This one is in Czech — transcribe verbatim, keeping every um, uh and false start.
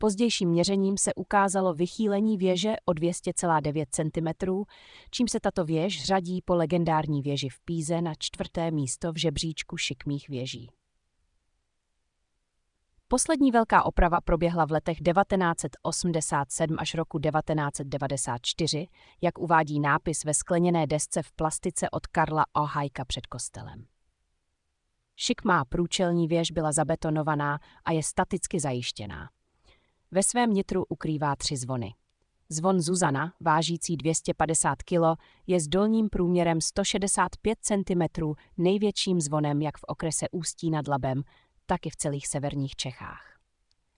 Pozdějším měřením se ukázalo vychýlení věže o dvě stě devět centimetrů, čím se tato věž řadí po legendární věži v Píze na čtvrté místo v žebříčku šikmých věží. Poslední velká oprava proběhla v letech devatenáct set osmdesát sedm až roku devatenáct set devadesát čtyři, jak uvádí nápis ve skleněné desce v plastice od Karla Ohajka před kostelem. Šikmá průčelní věž byla zabetonovaná a je staticky zajištěná. Ve svém nitru ukrývá tři zvony. Zvon Zuzana, vážící dvě stě padesát kilo, je s dolním průměrem sto šedesát pět centimetrů největším zvonem jak v okrese Ústí nad Labem, tak i v celých severních Čechách.